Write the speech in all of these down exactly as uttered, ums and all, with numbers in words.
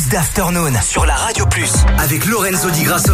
d'Afternoon sur la Radio Plus avec Lorenzo Di Grasso.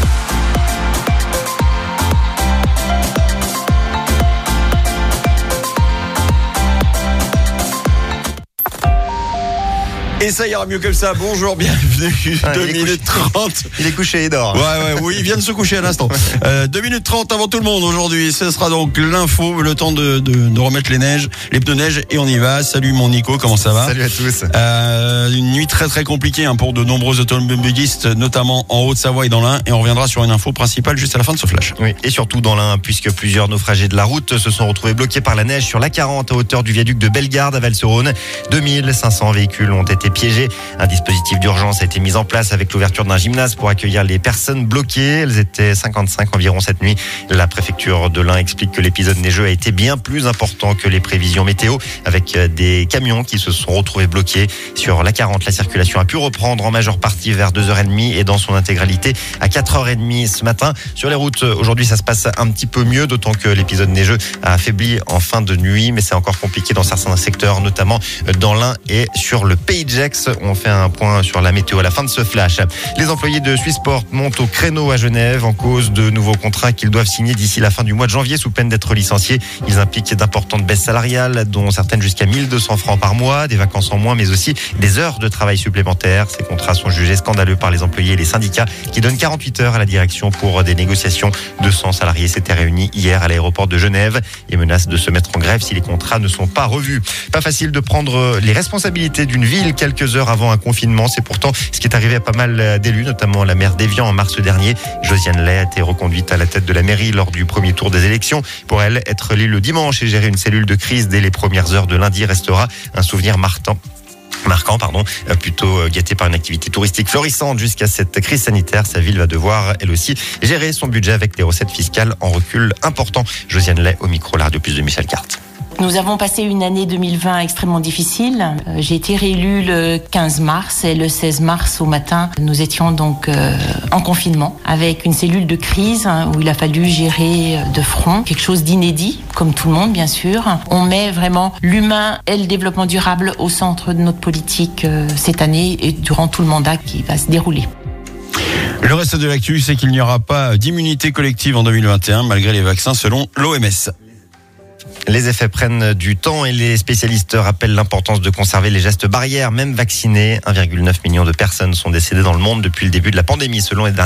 Et ça ira mieux comme ça. Bonjour, bienvenue. Ah, deux minutes trente. Il est couché, il dort. Ouais, ouais, oui, il vient de se coucher à l'instant. Euh, deux minutes trente avant tout le monde aujourd'hui. Ce sera donc l'info, le temps de, de, de remettre les neiges, les pneus neige et on y va. Salut mon Nico, comment ça va? Salut à tous. Euh, une nuit très très compliquée hein, pour de nombreux automobilistes, notamment en Haute-Savoie et dans l'Ain. Et on reviendra sur une info principale juste à la fin de ce flash. Oui, et surtout dans l'Ain, puisque plusieurs naufragés de la route se sont retrouvés bloqués par la neige sur l'A quarante à hauteur du viaduc de Bellegarde à Val-sur-Rhône. deux mille cinq cents véhicules ont été piégés. Un dispositif d'urgence a été mis en place avec l'ouverture d'un gymnase pour accueillir les personnes bloquées. Elles étaient cinquante-cinq environ cette nuit. La préfecture de l'Ain explique que l'épisode neigeux a été bien plus important que les prévisions météo, avec des camions qui se sont retrouvés bloqués. Sur l'A quarante, la circulation a pu reprendre en majeure partie vers deux heures trente et dans son intégralité à quatre heures trente ce matin. Sur les routes, aujourd'hui, ça se passe un petit peu mieux, d'autant que l'épisode neigeux a affaibli en fin de nuit, mais c'est encore compliqué dans certains secteurs, notamment dans l'Ain et sur le Pays de Gex. On fait un point sur la météo à la fin de ce flash. Les employés de Swissport montent au créneau à Genève en cause de nouveaux contrats qu'ils doivent signer d'ici la fin du mois de janvier sous peine d'être licenciés. Ils impliquent d'importantes baisses salariales, dont certaines jusqu'à mille deux cents francs par mois, des vacances en moins, mais aussi des heures de travail supplémentaires. Ces contrats sont jugés scandaleux par les employés et les syndicats qui donnent quarante-huit heures à la direction pour des négociations. deux cents salariés s'étaient réunis hier à l'aéroport de Genève et menacent de se mettre en grève si les contrats ne sont pas revus. Pas facile de prendre les responsabilités d'une ville quelques heures avant un confinement. C'est pourtant ce qui est arrivé à pas mal d'élus, notamment la maire d'Évian en mars dernier. Josiane Lay a été reconduite à la tête de la mairie lors du premier tour des élections. Pour elle, être élue le dimanche et gérer une cellule de crise dès les premières heures de lundi restera un souvenir marquant. marquant, pardon, plutôt gâté par une activité touristique florissante jusqu'à cette crise sanitaire. Sa ville va devoir, elle aussi, gérer son budget avec des recettes fiscales en recul important. Josiane Lay au micro, la Radio Plus de Michel Carte. Nous avons passé une année deux mille vingt extrêmement difficile. J'ai été réélue le quinze mars et le seize mars au matin, nous étions donc euh, en confinement avec une cellule de crise où il a fallu gérer de front quelque chose d'inédit, comme tout le monde bien sûr. On met vraiment l'humain et le développement durable au centre de notre politique euh, cette année et durant tout le mandat qui va se dérouler. Le reste de l'actu, c'est qu'il n'y aura pas d'immunité collective en deux mille vingt et un malgré les vaccins selon l'O M S. Les effets prennent du temps et les spécialistes rappellent l'importance de conserver les gestes barrières, même vaccinés. un virgule neuf million de personnes sont décédées dans le monde depuis le début de la pandémie, selon les dernières